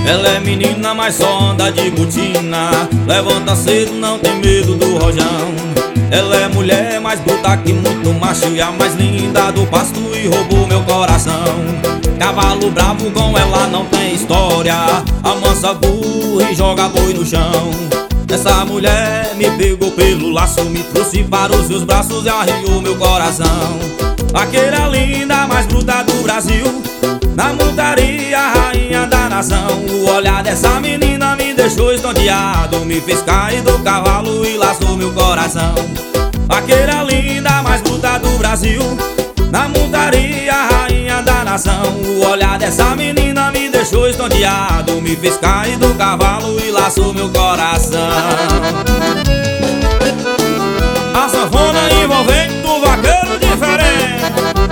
Ela é menina, mas só anda de botina. Levanta cedo, não tem medo do rojão. Ela é mulher, mais bruta que muito macho, e a mais linda do pasto, e roubou meu coração. Cavalo bravo, com ela não tem história. Amansa burro e joga boi no chão. Essa mulher me pegou pelo laço, me trouxe para os seus braços e arriou meu coração. Vaqueira linda, mais bruta do Brasil, na montaria, rainha da nação. O olhar dessa menina me deixou estonteado, me fez cair do cavalo e laçou meu coração. Vaqueira linda, mais bruta do Brasil, na montaria, rainha da nação. O olhar dessa menina me deixou estonteado, me fez cair do cavalo e laçou meu coração. A sanfona envolvente do vaqueiro diferente.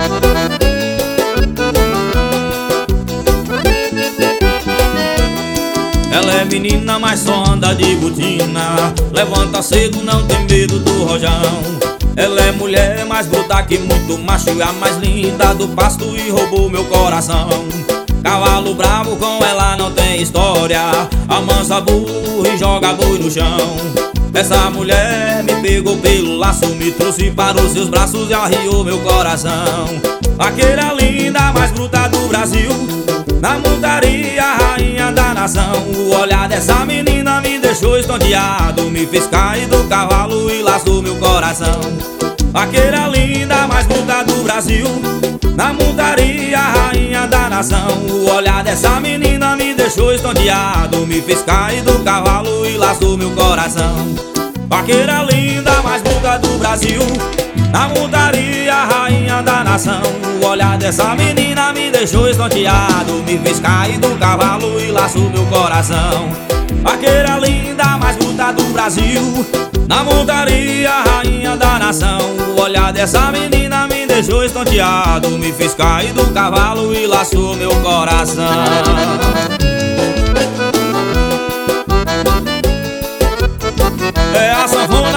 Ela é menina, mas só anda de botina. Levanta cedo, não tem medo do rojão. Ela é mulher, mais bruta que muito macho, e a mais linda do pasto, e roubou meu coração. Cavalo bravo, com ela não tem história. Amansa burro e joga boi no chão. Essa mulher me pegou pelo laço, me trouxe para os seus braços e arriou meu coração. Vaqueira linda, mais bruta do Brasil, na montaria, rainha da nação. O olhar dessa menina me deixou estonteado, me fez cair do cavalo e laçou meu coração. Vaqueira linda, mais bruta do Brasil, na montaria, rainha da nação. O olhar dessa menina me deixou estonteado, me fez cair do cavalo e laçou meu coração. Vaqueira linda, mais bruta do Brasil, na montaria, rainha da nação. O olhar dessa menina me deixou estonteado, me fez cair do cavalo e laçou meu coração. Vaqueira linda, mais bruta do Brasil, na montaria, rainha da nação. O olhar dessa menina me deixou estonteado, me fez cair do cavalo e laçou meu coração. É a sanfona